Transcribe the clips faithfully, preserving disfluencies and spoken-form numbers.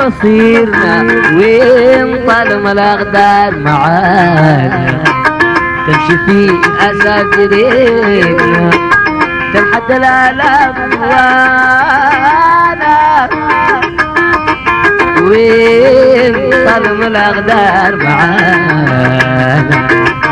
مصيرنا وين طالما الأقدار معانا تمشي في أساطيرنا تنحد الآلام وانا وين طالما الأقدار معانا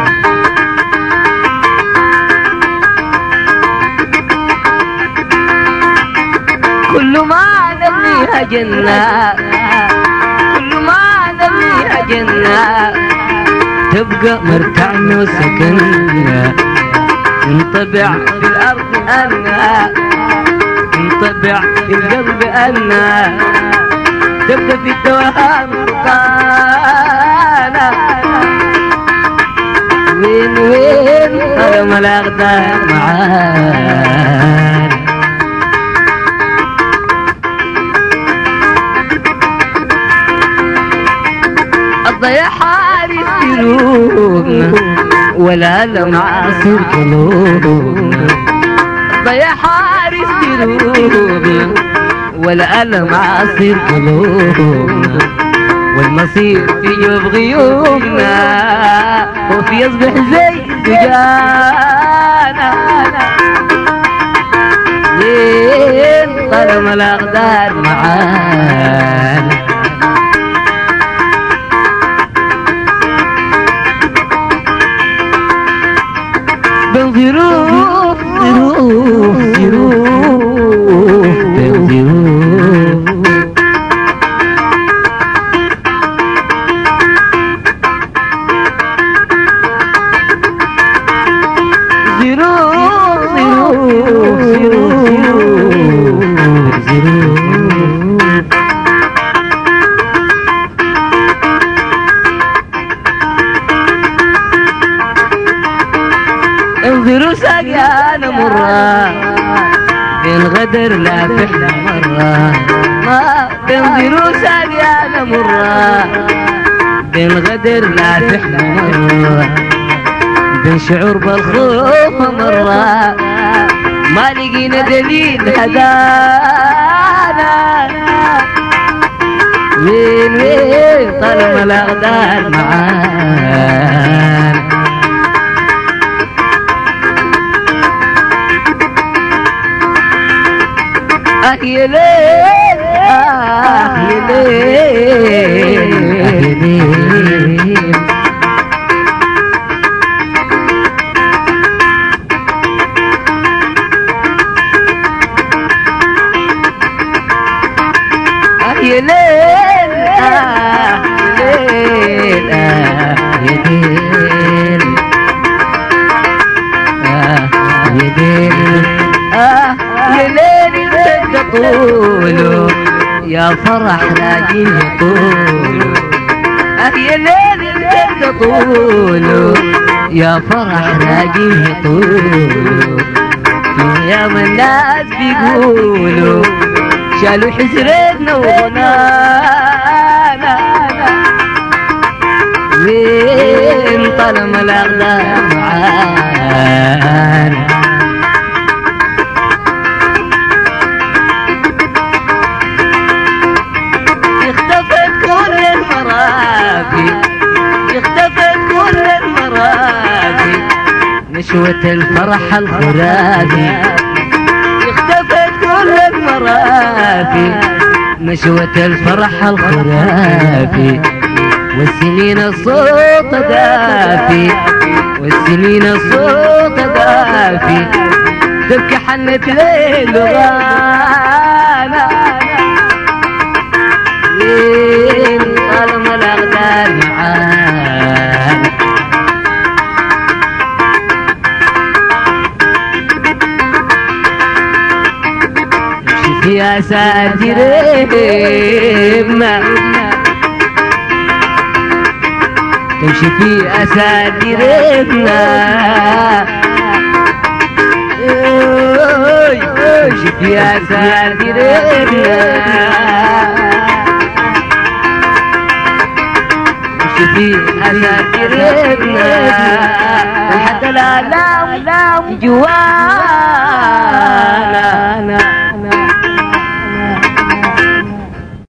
كل ما نبنيها جنة كل ما نبنيها جنة تبقى مرتعنا وسكننا ننطبع في الأرض أنا ننطبع في القلب أنا تبقى في التوهان سلطانة وين وين طالما الأقدار معانا الضياع حارس قلوبنا ولا لمعاصر قلوبنا الضياع حارس قلوبنا ولا لمعاصر قلوبنا والمصير في جوف غيومنا وفي يصبح زي دجانا وين طالما الأقدار معانا بين ظروف ظروف ظروف بين ظروف ظروف ظروف ظروف انظروا سقيانا مرة بين غدر لا فحنا مرة ما تنظروا سقيانا مرة بين غدر لا فحنا مرة بين شعور بالخوف مرة ما لقينا دليل هدانا وين وين طالما الأقدار معانا آه يا ليل آه يا ليل آه يا ليل آه يا ليل آه يا ليل آه يا ليل طوله يا فرح راجل يطوله آه يا ليل انت طوله يا فرح راجل يطوله يا من الناس بيقولوا شالوا حسرتنا وغنانا وين طالما الأقدار معانا اختفت كل المرافي نشوة الفرح الخرافي اختفت كل المرافي نشوة الفرح الخرافي والسنين الصوت دافي والسنين الصوت دافي تبكي حنت ليل وغانا وين طالما الأقدار معانا نمشي في أساطيرنا تمشي في أساطيرنا تمشي في أساطيرنا في أساطيرنا لحد الآلام جوانا